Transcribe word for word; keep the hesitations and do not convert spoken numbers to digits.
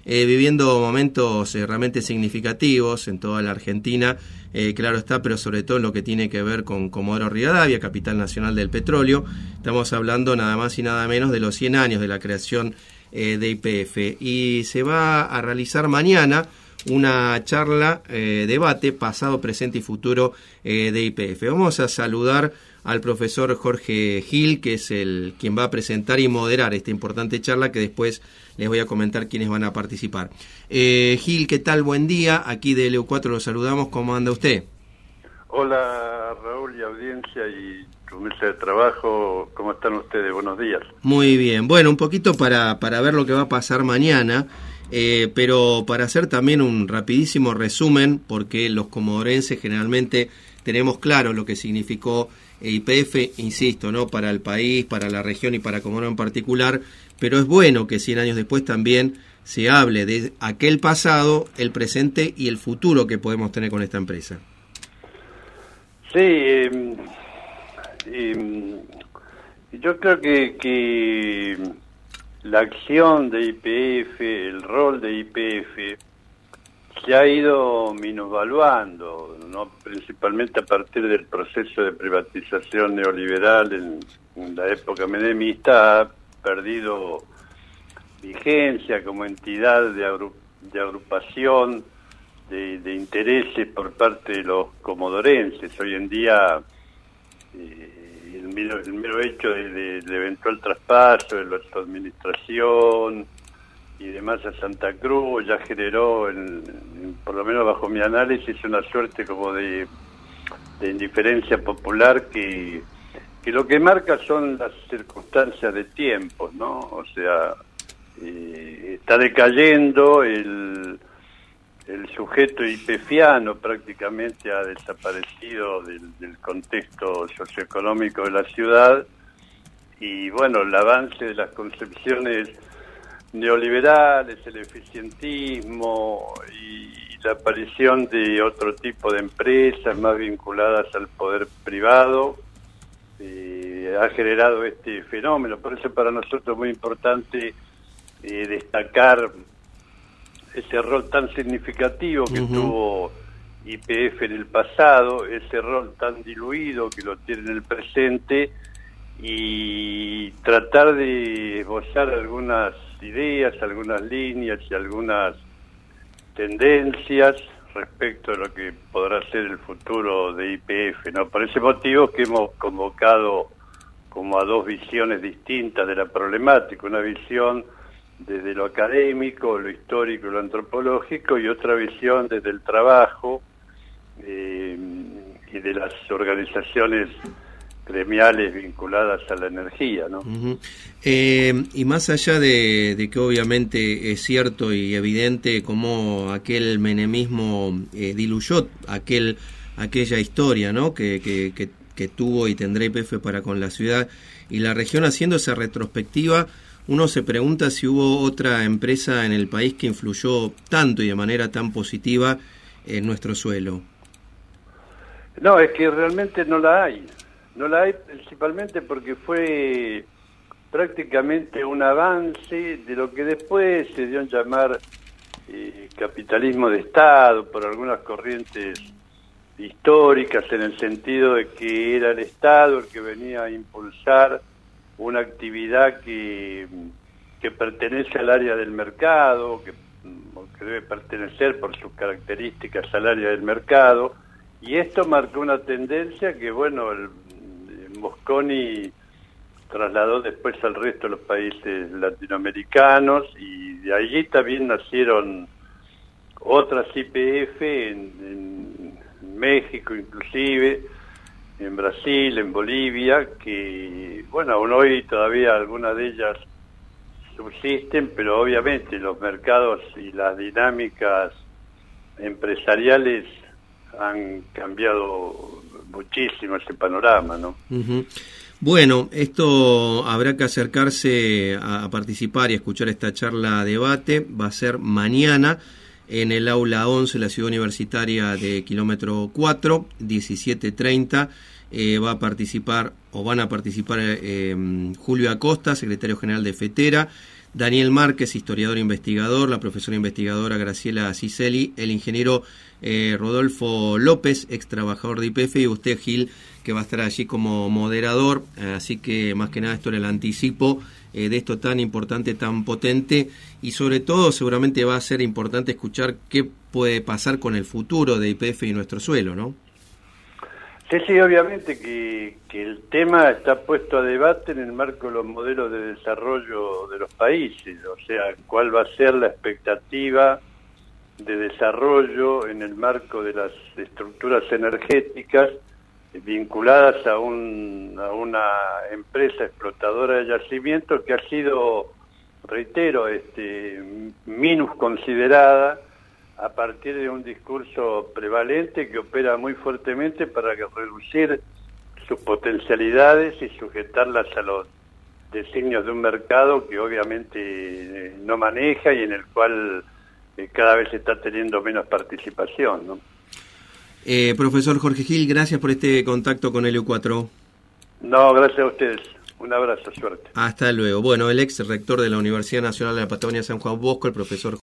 eh, viviendo momentos eh, realmente significativos en toda la Argentina, eh, claro está, pero sobre todo en lo que tiene que ver con Comodoro Rivadavia, capital nacional del petróleo. Estamos hablando nada más y nada menos de los cien años de la creación eh, de Y P F, y se va a realizar mañana una charla, eh, debate, pasado, presente y futuro eh, de Y P F. Vamos a saludar al profesor Jorge Gil, que es el quien va a presentar y moderar esta importante charla, que después les voy a comentar quiénes van a participar. Eh, Gil, ¿qué tal? Buen día. Aquí de L U cuatro lo saludamos. ¿Cómo anda usted? Hola, Raúl y audiencia y tu mesa de trabajo. ¿Cómo están ustedes? Buenos días. Muy bien. Bueno, un poquito para, para ver lo que va a pasar mañana. Eh, pero para hacer también un rapidísimo resumen, porque los comodorenses generalmente tenemos claro lo que significó Y P F, insisto, ¿no?, para el país, para la región y para Comodoro en particular, pero es bueno que cien años después también se hable de aquel pasado, el presente y el futuro que podemos tener con esta empresa. Sí, eh, eh, yo creo que, que la acción de Y P F, el rol de Y P F, se ha ido minusvaluando, ¿no? Principalmente a partir del proceso de privatización neoliberal en, en la época menemista. Ha perdido vigencia como entidad de, agru de agrupación de, de intereses por parte de los comodorenses. Hoy en día eh, el, mero, el mero hecho de, de, de eventual traspaso de la administración y demás a Santa Cruz ya generó, en, en, por lo menos bajo mi análisis, una suerte como de, de indiferencia popular que, que lo que marca son las circunstancias de tiempo, ¿no? O sea, eh, está decayendo el, el sujeto ypefiano, prácticamente ha desaparecido del, del contexto socioeconómico de la ciudad, y bueno, el avance de las concepciones neoliberales, el eficientismo y la aparición de otro tipo de empresas más vinculadas al poder privado eh, ha generado este fenómeno. Por eso para nosotros es muy importante eh, destacar ese rol tan significativo que uh-huh. tuvo Y P F en el pasado, ese rol tan diluido que lo tiene en el presente, y tratar de esbozar algunas ideas, algunas líneas y algunas tendencias respecto a lo que podrá ser el futuro de Y P F, ¿no? Por ese motivo que hemos convocado como a dos visiones distintas de la problemática, una visión desde lo académico, lo histórico y lo antropológico, y otra visión desde el trabajo eh, y de las organizaciones gremiales vinculadas a la energía, ¿no? Uh-huh. Eh, y más allá de, de que obviamente es cierto y evidente cómo aquel menemismo eh, diluyó aquel aquella historia, ¿no?, que, que, que, que tuvo y tendrá Y P F para con la ciudad y la región, haciendo esa retrospectiva, uno se pregunta si hubo otra empresa en el país que influyó tanto y de manera tan positiva en nuestro suelo. No, es que realmente no la hay. No la hay principalmente porque fue prácticamente un avance de lo que después se dio en llamar eh, capitalismo de Estado por algunas corrientes históricas, en el sentido de que era el Estado el que venía a impulsar una actividad que, que pertenece al área del mercado, que, que debe pertenecer por sus características al área del mercado, y esto marcó una tendencia que, bueno, el Mosconi trasladó después al resto de los países latinoamericanos, y de allí también nacieron otras Y P F en, en México inclusive, en Brasil, en Bolivia, que, bueno, aún hoy todavía algunas de ellas subsisten, pero obviamente los mercados y las dinámicas empresariales han cambiado muchísimo ese panorama, ¿no? Uh-huh. Bueno, esto habrá que acercarse a, a participar y a escuchar esta charla debate. Va a ser mañana en el aula once, la ciudad universitaria de kilómetro cuatro, diecisiete treinta. Eh, va a participar o van a participar eh, Julio Acosta, secretario general de FETERA, Daniel Márquez, historiador investigador, la profesora investigadora Graciela Ciceli, el ingeniero eh, Rodolfo López, ex trabajador de Y P F, y usted, Gil, que va a estar allí como moderador. Eh, así que más que nada esto era el anticipo eh, de esto tan importante, tan potente, y sobre todo seguramente va a ser importante escuchar qué puede pasar con el futuro de Y P F y nuestro suelo, ¿no? Sí, sí, obviamente que, que el tema está puesto a debate en el marco de los modelos de desarrollo de los países, o sea, cuál va a ser la expectativa de desarrollo en el marco de las estructuras energéticas vinculadas a, un, a una empresa explotadora de yacimientos que ha sido, reitero, este, minus considerada a partir de un discurso prevalente que opera muy fuertemente para reducir sus potencialidades y sujetarlas a los designios de un mercado que obviamente eh, no maneja y en el cual eh, cada vez está teniendo menos participación, ¿no? Eh, profesor Jorge Gil, gracias por este contacto con Helio cuatro. No, gracias a ustedes. Un abrazo, suerte. Hasta luego. Bueno, el ex rector de la Universidad Nacional de la Patagonia San Juan Bosco, el profesor